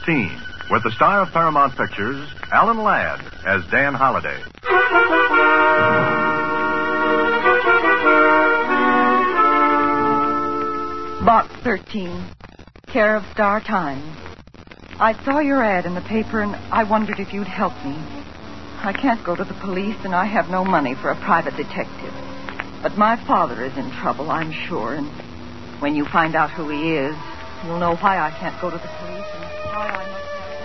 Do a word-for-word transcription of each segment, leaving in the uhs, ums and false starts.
thirteen, with the star of Paramount Pictures, Alan Ladd, as Dan Holliday. Box thirteen, care of Star Times. I saw your ad in the paper, and I wondered if you'd help me. I can't go to the police, and I have no money for a private detective. But my father is in trouble, I'm sure, and when you find out who he is, you'll know why I can't go to the police and why I must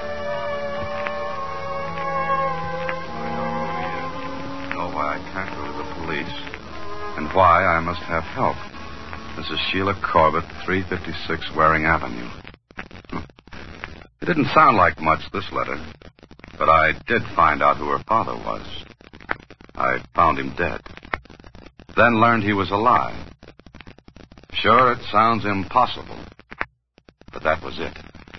have... know why I can't go to the police and why I must have help. Missus Sheila Corbett, three fifty-six Waring Avenue. It didn't sound like much, this letter, but I did find out who her father was. I found him dead, then learned he was alive. Sure, it sounds impossible, but that was it.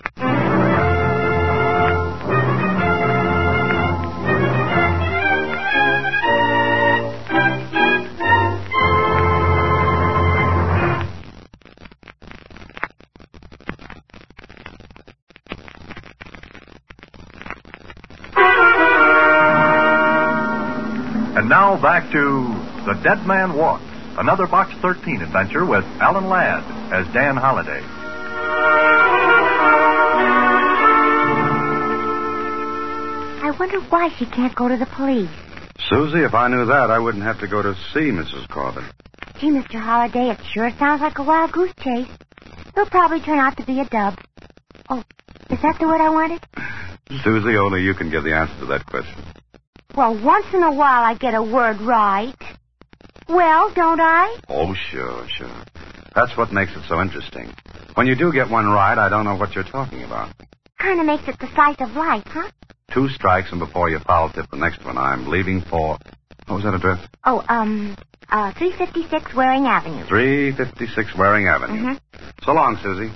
And now back to The Dead Man Walks, another Box thirteen adventure with Alan Ladd as Dan Holliday. I wonder why she can't go to the police. Susie, if I knew that, I wouldn't have to go to see Missus Corbett. Gee, Mister Holliday, it sure sounds like a wild goose chase. It'll probably turn out to be a dub. Oh, is that the word I wanted? Susie, only you can give the answer to that question. Well, once in a while I get a word right. Well, don't I? Oh, sure, sure. That's what makes it so interesting. When you do get one right, I don't know what you're talking about. Kind of makes it the slice of life, huh? Two strikes, and before you foul tip the next one, I'm leaving for... What was that address? Oh, um, uh, three fifty-six Waring Avenue. three fifty-six Waring Avenue. Mm-hmm. So long, Susie.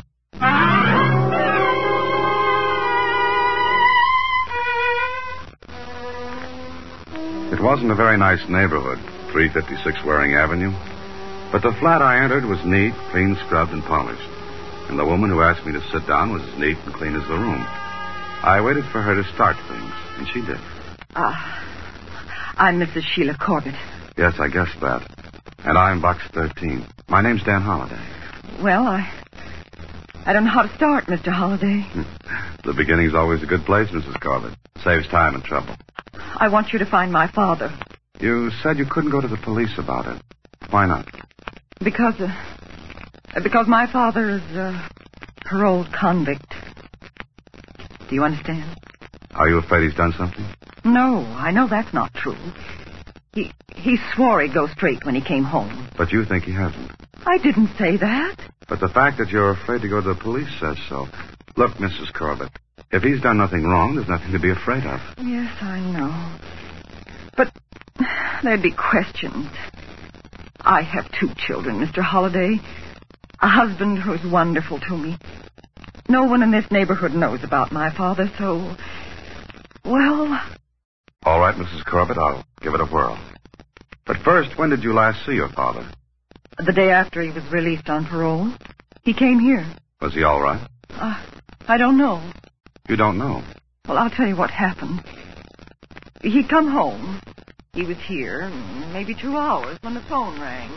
It wasn't a very nice neighborhood, three fifty-six Waring Avenue. But the flat I entered was neat, clean scrubbed and polished. And the woman who asked me to sit down was as neat and clean as the room. I waited for her to start things, and she did. Ah, uh, I'm Missus Sheila Corbett. Yes, I guessed that. And I'm Box thirteen. My name's Dan Holliday. Well, I... I don't know how to start, Mister Holliday. The beginning's always a good place, Missus Corbett. Saves time and trouble. I want you to find my father. You said you couldn't go to the police about it. Why not? Because, uh, because my father is a paroled convict. Do you understand? Are you afraid he's done something? No, I know that's not true. He he swore he'd go straight when he came home. But you think he hasn't. I didn't say that. But the fact that you're afraid to go to the police says so. Look, Missus Corbett, if he's done nothing wrong, there's nothing to be afraid of. Yes, I know. But there'd be questions. I have two children, Mister Holliday. A husband who's wonderful to me. No one in this neighborhood knows about my father, so... Well... All right, Missus Corbett, I'll give it a whirl. But first, when did you last see your father? The day after he was released on parole. He came here. Was he all right? Uh, I don't know. You don't know? Well, I'll tell you what happened. He'd come home. He was here maybe two hours when the phone rang.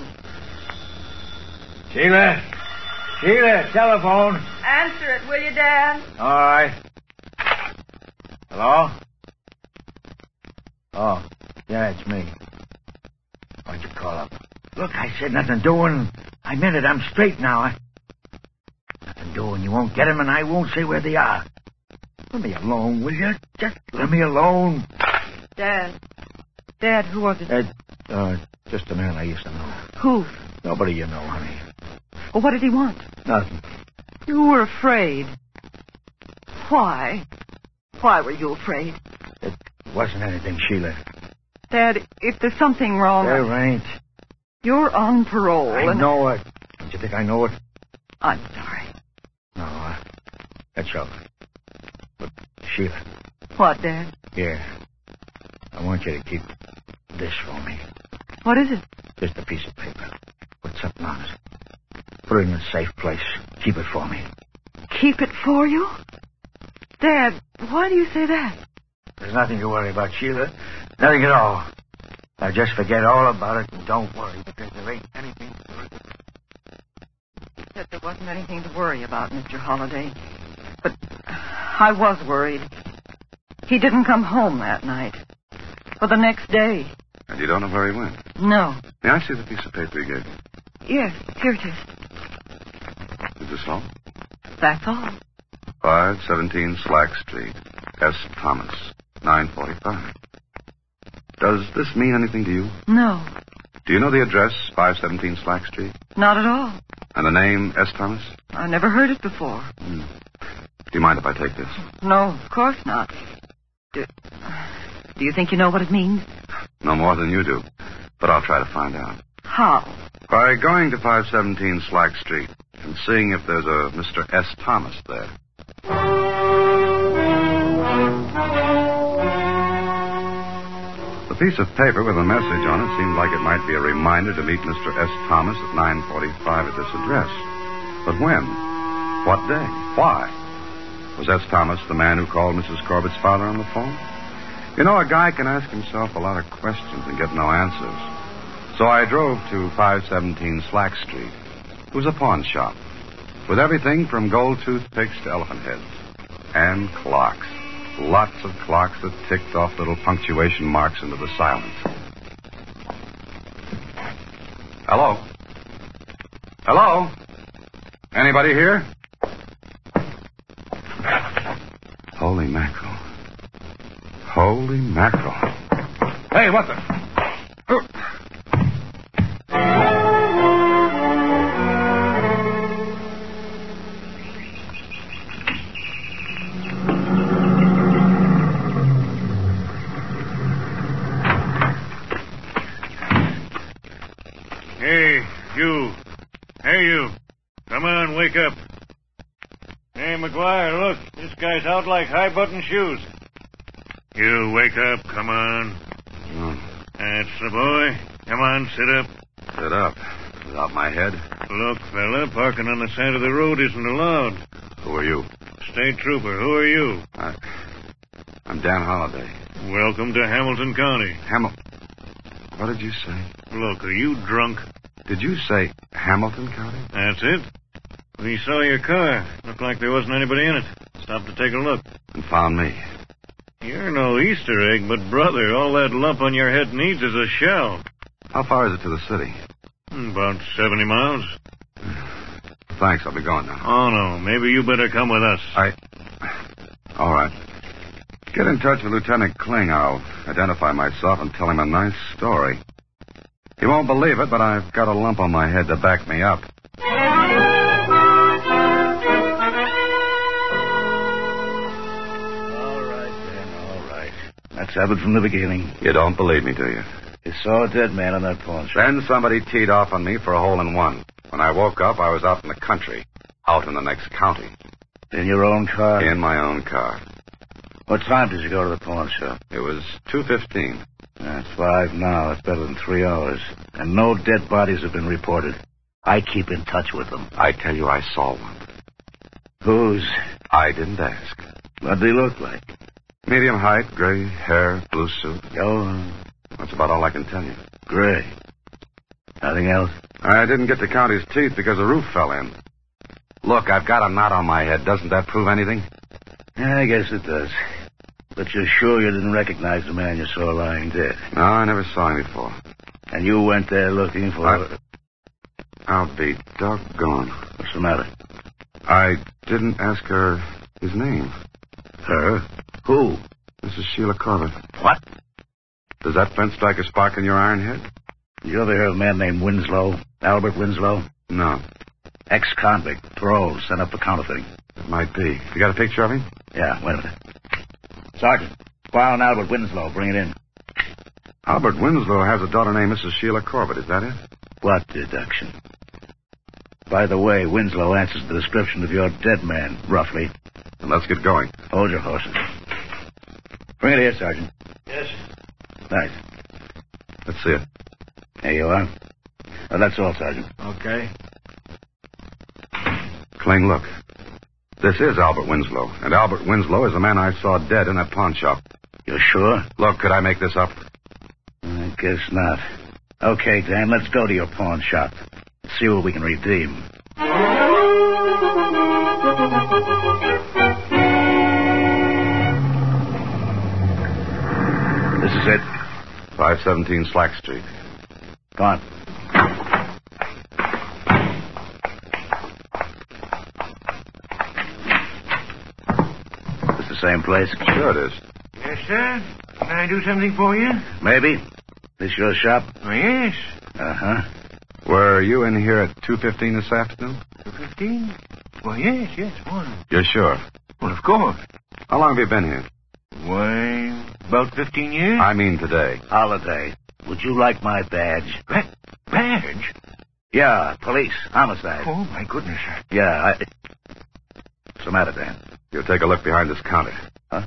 Sheila? Sheila, telephone. Answer it, will you, Dan? All right. Hello? Oh, yeah, it's me. Why'd you call up? Look, I said nothing doing. I meant it. I'm straight now. I... Nothing doing. You won't get him, and I won't say where they are. Let me alone, will you? Just let me alone. Dad. Dad, who was it? Uh, uh, just a man I used to know. Who? Nobody you know, honey. Well, what did he want? Nothing. You were afraid. Why? Why were you afraid? It wasn't anything, Sheila. Dad, if there's something wrong... There ain't. You're on parole. I and... know it. Don't you think I know it? I'm sorry. No, uh, that's all right. But, Sheila. What, Dad? Here. I want you to keep this for me. What is it? Just a piece of paper. Put something on it. Put it in a safe place. Keep it for me. Keep it for you? Dad, why do you say that? There's nothing to worry about, Sheila. Nothing at all. Now just forget all about it and don't worry, because there ain't anything to worry about. You said there wasn't anything to worry about, Mister Holliday. But I was worried. He didn't come home that night. Or the next day. And you don't know where he went? No. May I see the piece of paper you gave me? Yes, here it is. Is this all? That's all. five seventeen Slack Street, S. Thomas, nine forty-five. Does this mean anything to you? No. Do you know the address, five seventeen Slack Street? Not at all. And the name, S. Thomas? I never heard it before. Hmm. Do you mind if I take this? No, of course not. Do, do you think you know what it means? No more than you do. But I'll try to find out. How? By going to five seventeen Slack Street and seeing if there's a Mister S. Thomas there. The piece of paper with a message on it seemed like it might be a reminder to meet Mister S. Thomas at nine forty-five at this address. But when? What day? Why? Was S. Thomas the man who called Missus Corbett's father on the phone? You know, a guy can ask himself a lot of questions and get no answers. So I drove to five seventeen Slack Street. It was a pawn shop with everything from gold toothpicks to elephant heads. And clocks. Lots of clocks that ticked off little punctuation marks into the silence. Hello? Hello? Anybody here? Holy mackerel. Holy mackerel. Hey, what the... Hey, you. Hey, you. Come on, wake up. Hey, McGuire, look. This guy's out like high-button shoes. You wake up, come on. Oh. That's the boy. Come on, sit up. Sit up. Without my head. Look, fella, parking on the side of the road isn't allowed. Who are you? State trooper, who are you? I... I'm Dan Holliday. Welcome to Hamilton County. Hamil... What did you say? Look, are you drunk? Did you say Hamilton County? That's it. We saw your car. Looked like there wasn't anybody in it. Stopped to take a look. And found me. You're no Easter egg, but, brother, all that lump on your head needs is a shell. How far is it to the city? About seventy miles. Thanks, I'll be going now. Oh, no. Maybe you better come with us. I... All right. Get in touch with Lieutenant Kling. I'll identify myself and tell him a nice story. He won't believe it, but I've got a lump on my head to back me up. All right, then, all right. Let's have it from the beginning. You don't believe me, do you? You saw a dead man on that pawn shop. Then somebody teed off on me for a hole-in-one. When I woke up, I was out in the country, out in the next county. In your own car? In my own car. What time did you go to the pawn shop? It was two fifteen. That's five now. That's better than three hours. And no dead bodies have been reported. I keep in touch with them. I tell you, I saw one. Whose? I didn't ask. What did he look like? Medium height, gray hair, blue suit. Oh, That's about all I can tell you. gray. Nothing else? I didn't get to count his teeth because the roof fell in. Look, I've got a knot on my head. Doesn't that prove anything? Yeah, I guess it does. But you're sure you didn't recognize the man you saw lying dead? No, I never saw him before. And you went there looking for... I... I'll be doggone. What's the matter? I didn't ask her his name. Her? Who? Missus Sheila Corbett. What? Does that fence strike a spark in your iron head? You ever hear of a man named Winslow? Albert Winslow? No. Ex-convict. Parole. Sent up for counterfeiting. It might be. You got a picture of him? Yeah, wait a minute. Sergeant, file on Albert Winslow. Bring it in. Albert Winslow has a daughter named Missus Sheila Corbett. Is that it? What deduction? By the way, Winslow answers the description of your dead man, roughly. Then let's get going. Hold your horses. Bring it here, Sergeant. Yes. Thanks. Let's see it. There you are. Well, that's all, Sergeant. Okay. Kling, look. This is Albert Winslow, and Albert Winslow is the man I saw dead in that pawn shop. You sure? Look, could I make this up? I guess not. Okay, Dan, let's go to your pawn shop. See what we can redeem. This is it. five seventeen Slack Street. Go on. This the same place? Sure it is. Yes, sir. Can I do something for you? Maybe. This your shop? Oh, yes. Uh-huh. Were you in here at two fifteen this afternoon? two fifteen? Well, yes, yes, one. You're sure? Well, of course. How long have you been here? Why, about fifteen years. I mean today. Holiday. Would you like my badge? Ba- badge? Yeah, police. Homicide. Oh, my goodness, sir. Yeah, I... What's the matter, Dan? You'll take a look behind this counter. Huh?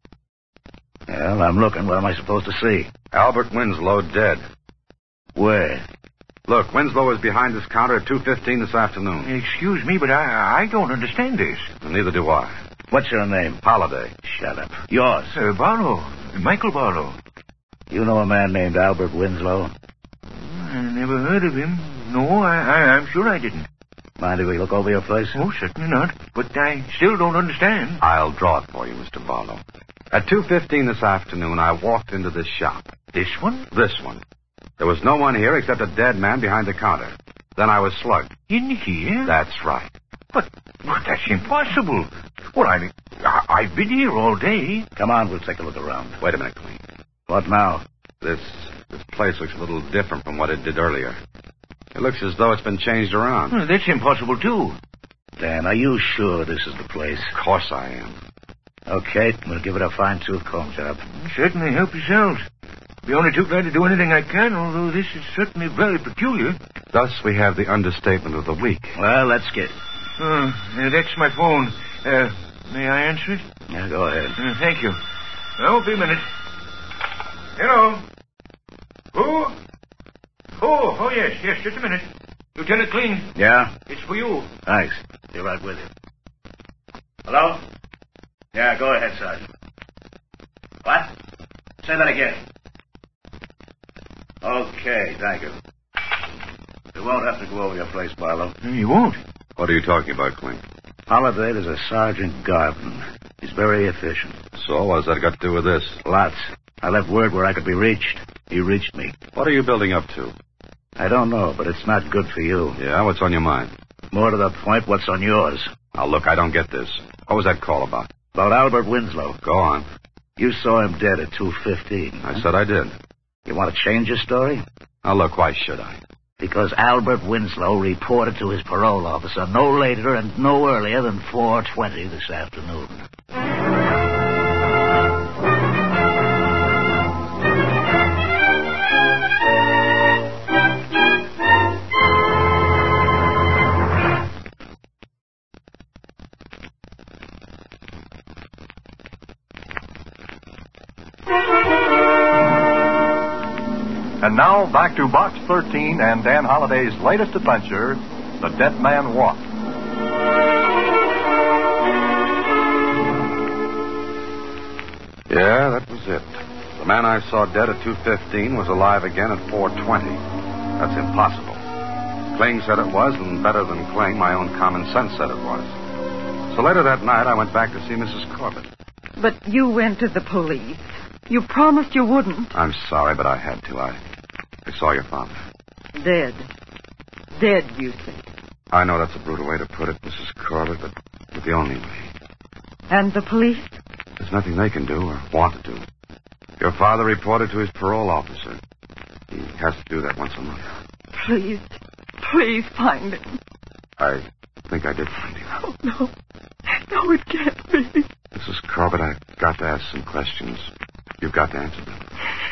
Well, I'm looking. What am I supposed to see? Albert Winslow dead. Where? Look, Winslow was behind this counter at two fifteen this afternoon. Excuse me, but I I don't understand this. And neither do I. What's your name? Holiday. Shut up. Yours? Uh, Barlow. Michael Barlow. You know a man named Albert Winslow? I never heard of him. No, I, I, I'm sure I didn't. Mind if we look over your place? Oh, certainly not. But I still don't understand. I'll draw it for you, Mister Barlow. At two fifteen this afternoon, I walked into this shop. This one? This one. There was no one here except a dead man behind the counter. Then I was slugged. In here? That's right. But, but that's impossible. Well, I, I, I've been here all day. Come on, we'll take a look around. Wait a minute, Clean. What now? This this place looks a little different from what it did earlier. It looks as though it's been changed around. Well, that's impossible, too. Dan, are you sure this is the place? Of course I am. Okay, we'll give it a fine-tooth comb job. Certainly, help yourselves. Be only too glad to do anything I can, although this is certainly very peculiar. Thus, we have the understatement of the week. Well, let's get... Uh, uh, that's my phone. Uh, may I answer it? Yeah, go ahead. Uh, thank you. I won't be a minute. Hello? Who? Oh, oh, yes, yes, just a minute. Lieutenant Clean. Yeah? It's for you. Thanks. Be right with you. Hello? Yeah, go ahead, Sergeant. What? Say that again. Okay, thank you. We won't have to go over your place, Barlow. You won't? What are you talking about, Clean? Holiday is a Sergeant Garvin. He's very efficient. So, what's that got to do with this? Lots. I left word where I could be reached. He reached me. What are you building up to? I don't know, but it's not good for you. Yeah, what's on your mind? More to the point, what's on yours? Now, look, I don't get this. What was that call about? About Albert Winslow. Go on. You saw him dead at two fifteen. I said I did. You want to change your story? Now, look, why should I? Because Albert Winslow reported to his parole officer no later and no earlier than four twenty this afternoon. And now, back to Box thirteen and Dan Holliday's latest adventure, The Dead Man Walks. Yeah, that was it. The man I saw dead at two fifteen was alive again at four twenty. That's impossible. Kling said it was, and better than Kling, my own common sense said it was. So later that night, I went back to see Missus Corbett. But you went to the police. You promised you wouldn't. I'm sorry, but I had to. I, I saw your father. Dead. Dead, you say. I know that's a brutal way to put it, Missus Corbett, but it's the only way. And the police? There's nothing they can do or want to do. Your father reported to his parole officer. He has to do that once a month. Please, please find him. I think I did find him. Oh, no. No, it can't be. Missus Corbett, I've got to ask some questions. You've got to answer them.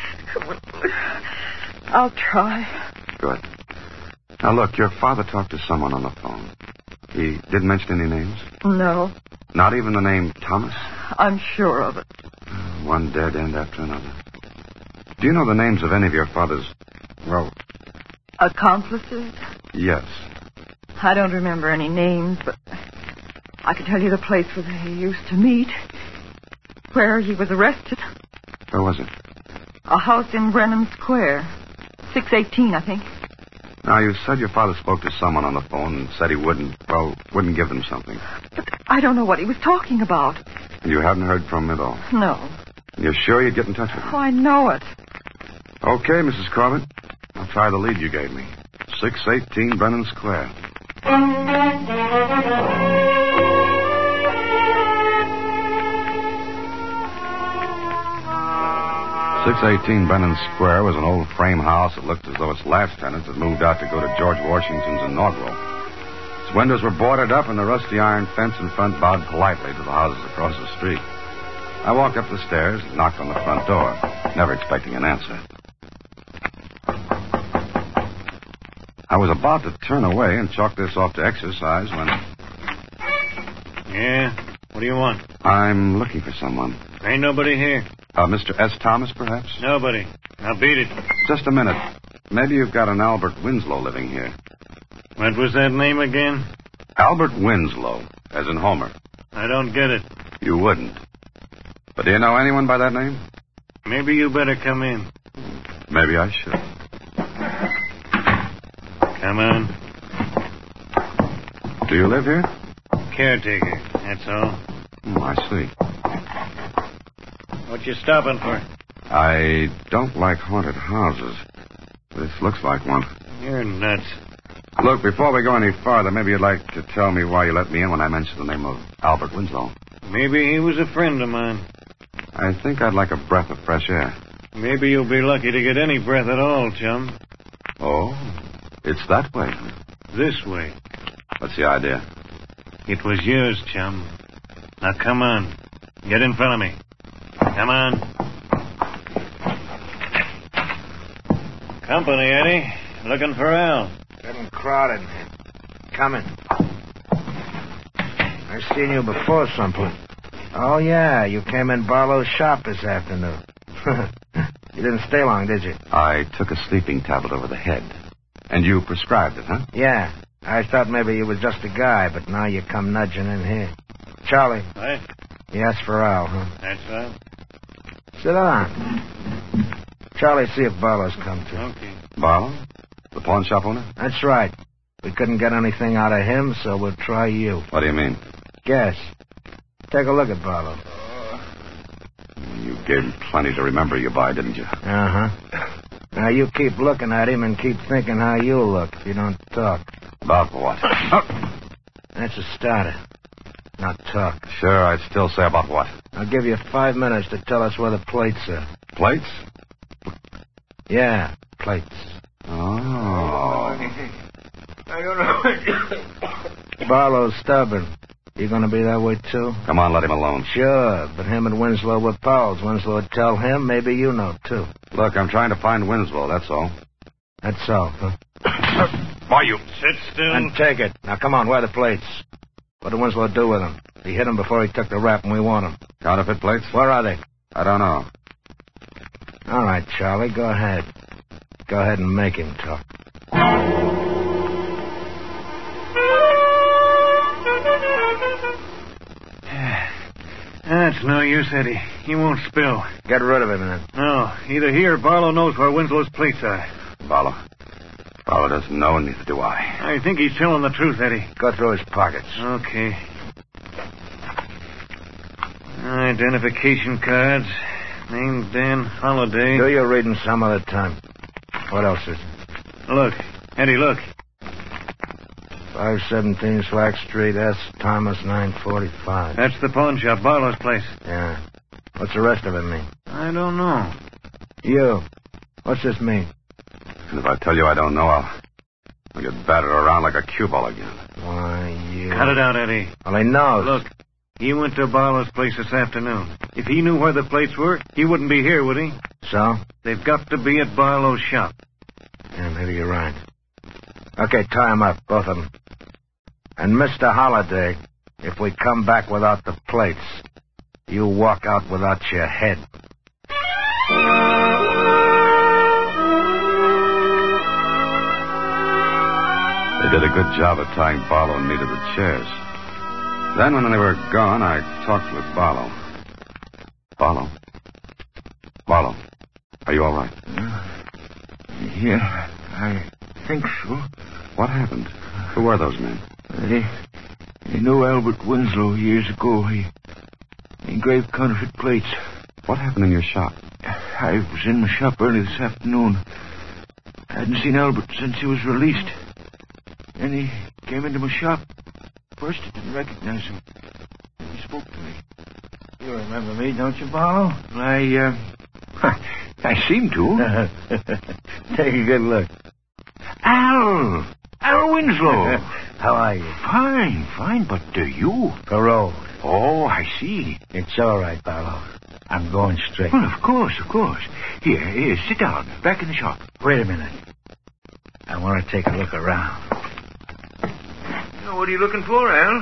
I'll try. Good. Now, look, your father talked to someone on the phone. He didn't mention any names? No. Not even the name Thomas? I'm sure of it. One dead end after another. Do you know the names of any of your father's, well... Accomplices? Yes. I don't remember any names, but I could tell you the place where they used to meet, where he was arrested. Where was it? A house in Brennan Square. six eighteen, I think. Now, you said your father spoke to someone on the phone and said he wouldn't, well, wouldn't give them something. But I don't know what he was talking about. You haven't heard from him at all? No. You're sure you'd get in touch with him? Oh, I know it. Okay, Missus Corbett. I'll try the lead you gave me. six eighteen Brennan Square. six eighteen Brennan Square was an old frame house that looked as though its last tenants had moved out to go to George Washington's inaugural. Its windows were boarded up, and the rusty iron fence in front bowed politely to the houses across the street. I walked up the stairs and knocked on the front door, never expecting an answer. I was about to turn away and chalk this off to exercise when... Yeah? What do you want? I'm looking for someone. Ain't nobody here. Uh, Mister S. Thomas, perhaps? Nobody. Now beat it. Just a minute. Maybe you've got an Albert Winslow living here. What was that name again? Albert Winslow, as in Homer. I don't get it. You wouldn't. But do you know anyone by that name? Maybe you better come in. Maybe I should. Come on. Do you live here? Caretaker, that's all. Oh, I see. What you stopping for? I don't like haunted houses. This looks like one. You're nuts. Look, before we go any farther, maybe you'd like to tell me why you let me in when I mentioned the name of Albert Winslow. Maybe he was a friend of mine. I think I'd like a breath of fresh air. Maybe you'll be lucky to get any breath at all, chum. Oh, it's that way. This way. What's the idea? It was yours, chum. Now come on. Get in front of me. Come on. Company, Eddie. Looking for Al. Getting crowded. Coming. I've seen you before someplace. Oh, yeah. You came in Barlow's shop this afternoon. You didn't stay long, did you? I took a sleeping tablet over the head. And you prescribed it, huh? Yeah. I thought maybe you was just a guy, but now you come nudging in here. Charlie. What? You asked for Al, huh? That's right. Sit down. Charlie, see if Barlow's come to. Okay. Barlow? The pawn shop owner? That's right. We couldn't get anything out of him, so we'll try you. What do you mean? Guess. Take a look at Barlow. You gave him plenty to remember you by, didn't you? Uh-huh. Now you keep looking at him and keep thinking how you look if you don't talk. About what? That's a starter. Now talk. Sure, I'd still say about what? I'll give you five minutes to tell us where the plates are. Plates? Yeah, plates. Oh. Barlow's stubborn. You gonna be that way, too? Come on, let him alone. Sure, but him and Winslow were pals. Winslow would tell him. Maybe you know, too. Look, I'm trying to find Winslow, that's all. That's all, huh? Why, you... Sit still. And take it. Now, come on, where are the plates? What did Winslow do with them? He hit them before he took the rap, and we want them. Counterfeit plates? Where are they? I don't know. All right, Charlie, go ahead. Go ahead and make him talk. That's no use, Eddie. He won't spill. Get rid of him, then. No, either he or Barlow knows where Winslow's plates are. Barlow. Barlow doesn't know, and neither do I. I think he's telling the truth, Eddie. Go through his pockets. Okay. Identification cards. Name Dan Holliday. Do your reading some other time. What else is it? Look. Eddie, look. five seventeen Slack Street, S. Thomas, nine forty-five. That's the pawn shop, Barlow's place. Yeah. What's the rest of it mean? I don't know. You. What's this mean? And if I tell you I don't know, I'll, I'll get battered around like a cue ball again. Why, you... Cut it out, Eddie. Well, he knows. Look, he went to Barlow's place this afternoon. If he knew where the plates were, he wouldn't be here, would he? So? They've got to be at Barlow's shop. Yeah, maybe you're right. Okay, tie him up, both of them. And Mister Holliday, if we come back without the plates, you walk out without your head. They did a good job of tying Barlow and me to the chairs. Then, when they were gone, I talked with Barlow. Barlow? Barlow, are you all right? Uh, yeah, I think so. What happened? Who were those men? They, they knew Albert Winslow years ago. He engraved counterfeit plates. What happened in your shop? I was in my shop early this afternoon. I hadn't seen Albert since he was released. Then he came into my shop. First, I didn't recognize him. He spoke to me. You remember me, don't you, Barlow? I, uh... I seem to. Take a good look. Al! Al Winslow! How are you? Fine, fine, but uh, you? Parole. Oh, I see. It's all right, Barlow. I'm going straight. Well, of course, of course. Here, here, sit down. Back in the shop. Wait a minute. I want to take a look around. Now, what are you looking for, Al?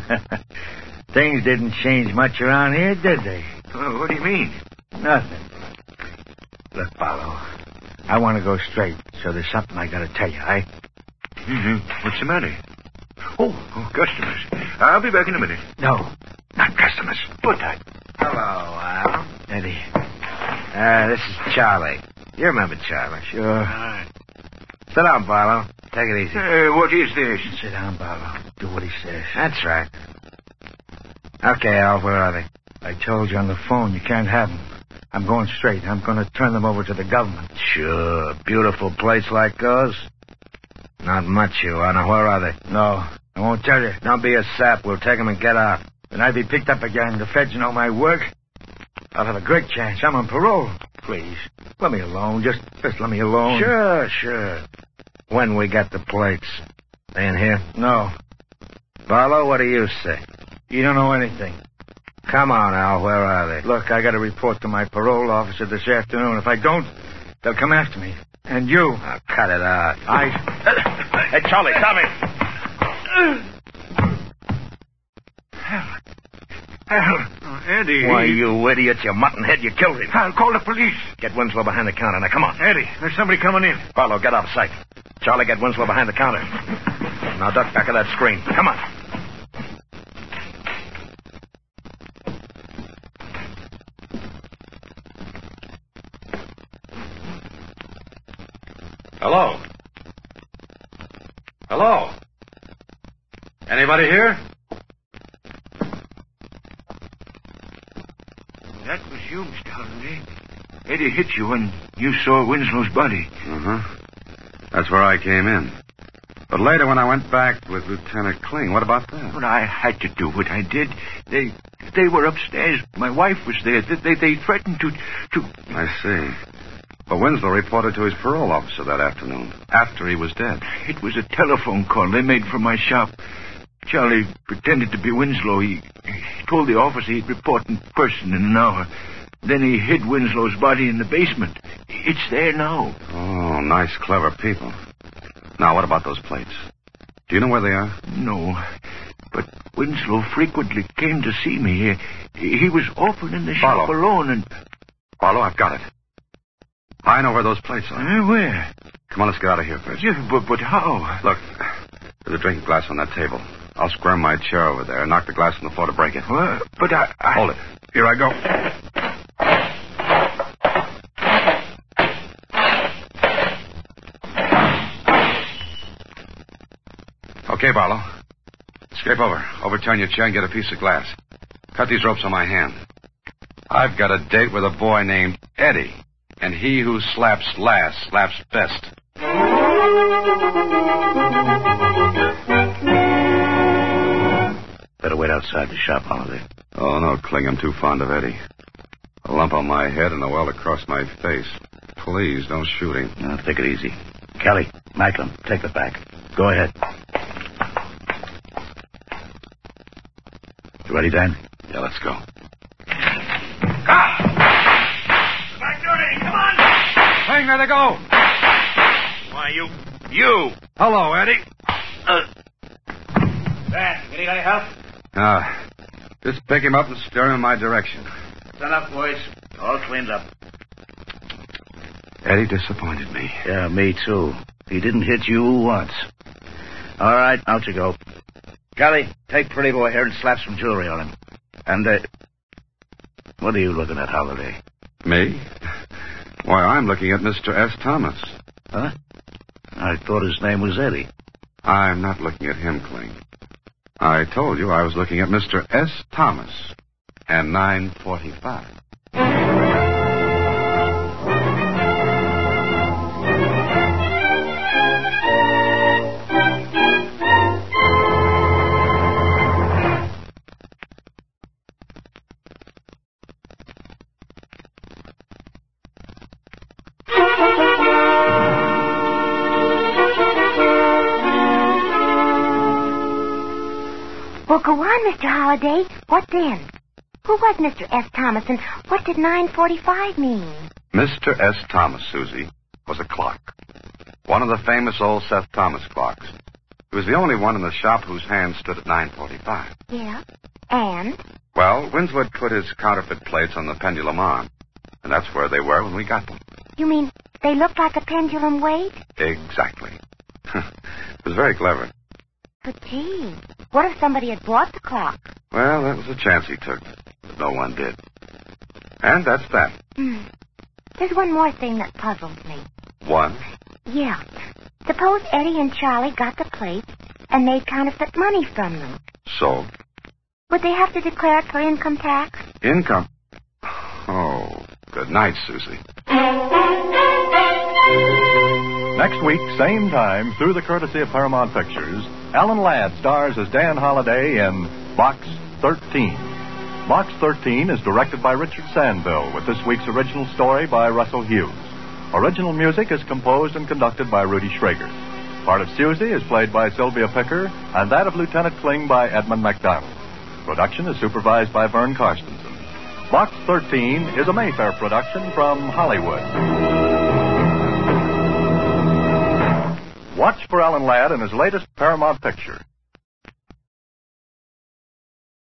Things didn't change much around here, did they? Well, what do you mean? Nothing. Look, Barlow, I want to go straight, so there's something I got to tell you, eh? Mm-hmm. What's the matter? Oh, oh, customers. I'll be back in a minute. No, not customers. Put that. Hello, Al. Eddie. Uh, this is Charlie. You remember Charlie? Sure. All right. Sit down, Barlow. Take it easy. Uh, what is this? Sit down, Barlow. Do what he says. That's right. Okay, Al, where are they? I told you on the phone you can't have them. I'm going straight. I'm going to turn them over to the government. Sure. Beautiful place like those? Not much, you are. Now, where are they? No, I won't tell you. Don't be a sap. We'll take them and get out. Then I'd be picked up again. The feds know my work. I'll have a great chance. I'm on parole. Please, let me alone. Just, just let me alone. Sure, sure. When we get the plates. They in here? No. Barlow, what do you say? You don't know anything. Come on, Al. Where are they? Look, I got to report to my parole officer this afternoon. If I don't, they'll come after me. And you. Oh, cut it out. I... Hey, Charlie, stop it. Al. Al. Oh, Eddie. Why, you idiot, you muttonhead, you killed him. Al, call the police. Get Winslow behind the counter. Now, come on. Eddie, there's somebody coming in. Barlow, get out of sight. Charlie, get Winslow behind the counter. Now, duck back of that screen. Come on. Hello? Hello? Anybody here? That was you, Mister Holliday. Eddie hit you when you saw Winslow's body. Uh-huh. That's where I came in. But later when I went back with Lieutenant Kling, what about that? Well, I had to do what I did. They they were upstairs. My wife was there. They, they, they threatened to, to... I see. But Winslow reported to his parole officer that afternoon, after he was dead. It was a telephone call they made from my shop. Charlie pretended to be Winslow. He, he told the officer he'd report in person in an hour. Then he hid Winslow's body in the basement. It's there now. Oh, nice, clever people. Now, what about those plates? Do you know where they are? No, but Winslow frequently came to see me. He, he was often in the shop Barlow. alone and... Barlow, I've got it. I know where those plates are. Uh, where? Come on, let's get out of here first. Yeah, but, but how? Look, there's a drinking glass on that table. I'll squirm my chair over there and knock the glass on the floor to break it. Well, but I, I... Hold it. Here I go. Okay, Barlow. Scrape over. Overturn your chair and get a piece of glass. Cut these ropes on my hand. I've got a date with a boy named Eddie. And he who slaps last slaps best. Better wait outside the shop, Holiday. Oh, no, Kling, I'm too fond of Eddie. A lump on my head and a welt across my face. Please, don't shoot him. Now, take it easy. Kelly, Macklin, take the back. Go ahead. You ready, Dan? Yeah, let's go. Ah! Come on! Kling, there they go. Why, you... You! Hello, Eddie. Uh... Dan, you need any help? Ah, just pick him up and steer him in my direction. Stand up, boys. All cleaned up. Eddie disappointed me. Yeah, me too. He didn't hit you once. All right, out you go. Charlie, take Pretty Boy here and slap some jewelry on him. And, uh, what are you looking at, Holiday? Me? Why, I'm looking at Mister S. Thomas. Huh? I thought his name was Eddie. I'm not looking at him, Kling. I told you I was looking at Mister S. Thomas and nine forty-five. Well, go on, Mister Holliday. What then? Who was Mister S. Thomas, and what did nine forty-five mean? Mister S. Thomas, Susie, was a clock. One of the famous old Seth Thomas clocks. He was the only one in the shop whose hand stood at nine forty-five. Yeah? And? Well, Winswood put his counterfeit plates on the pendulum arm, and that's where they were when we got them. You mean they looked like a pendulum weight? Exactly. It was very clever. But gee, what if somebody had bought the clock? Well, that was a chance he took, but no one did. And that's that. Hmm. There's one more thing that puzzles me. One? Yeah. Suppose Eddie and Charlie got the plates and made counterfeit money from them. So? Would they have to declare it for income tax? Income? Oh, good night, Susie. Next week, same time, through the courtesy of Paramount Pictures, Alan Ladd stars as Dan Holliday in Box thirteen. Box thirteen is directed by Richard Sandville, with this week's original story by Russell Hughes. Original music is composed and conducted by Rudy Schrager. Part of Susie is played by Sylvia Picker, and that of Lieutenant Kling by Edmund MacDonald. Production is supervised by Vern Karstensen. Box thirteen is a Mayfair production from Hollywood. Watch for Alan Ladd in his latest Paramount picture.